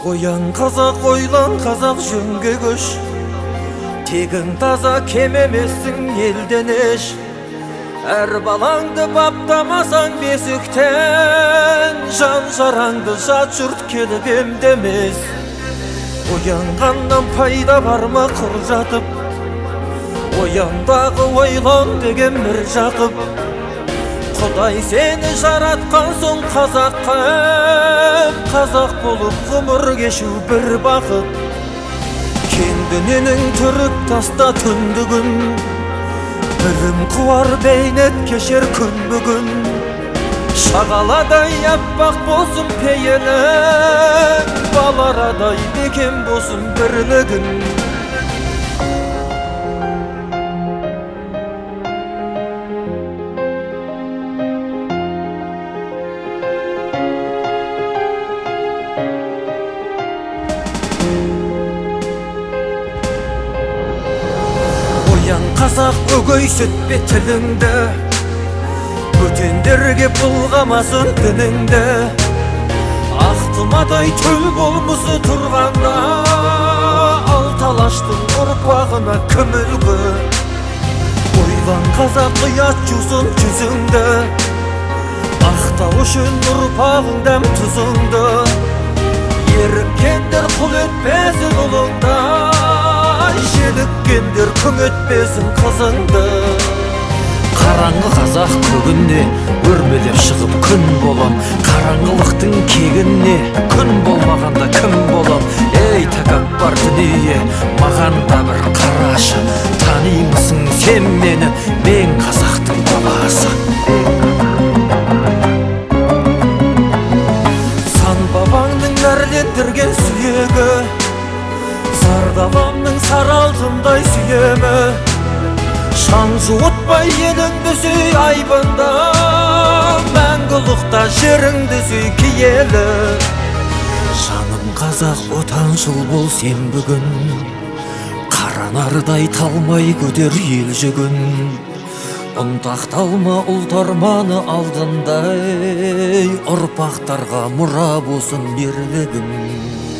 Оян қазақ, ойлан қазақ, жөнге көш. Тегің таза, кем емессің елден еш. Әр балаңды баптамасаң бесіктен, жан жараңды жат жұрт келіп емдемес. Оянғаннан пайда бар ма құр жатып? Ояндағы ойлан деген бір жақып. Құдай сені жаратқан соң қазаққа, қазақ болып ғұмыр кешу бір бақыт. Кең дүниенің түріп таста түндігін, білім қуар бейнет кешер күн бүгін. Шағаладай аппақ болсын пейілің, баларадай бекем болсын бірлігін. Оян қазақ, өгөйсетпе тіліңді, бөтендерге бұлғамасын дініңді. Ақтымадай төл болмысы тұрғанда, алталаштың ұрпағына кім үлгі? Ойлан қазақ, ұят жусын жүзіңді, ақтау үшін ұрпағың дәм тұзыңды. Еріккендер құл етпесін ұлыңда, желіккендер күң етпесін қызыңды. Қараңғы қазақ көгіне өрмелеп шығып күн болам. Қараңғылықтың кегіне күн болмағанда кім болам? Ей тәкаппар дүние, маған да бір қарашы. Танимысың сен мені, мен қазақтың баласы. Сан бабаңның нәрлендірген сүйегі, сардабамның сары алтындай сүйемі. Шаң жуытпай еліңді сүй айбында, мәңгілікта жеріңді сүй киелі. Жаным қазақ, отаншыл бол сен бүгін, қаранардай талмай көтер ел жүгін. Ұнтақталма ұлт арманы алдындай, ұрпақтарға мұра болсын ерлігің.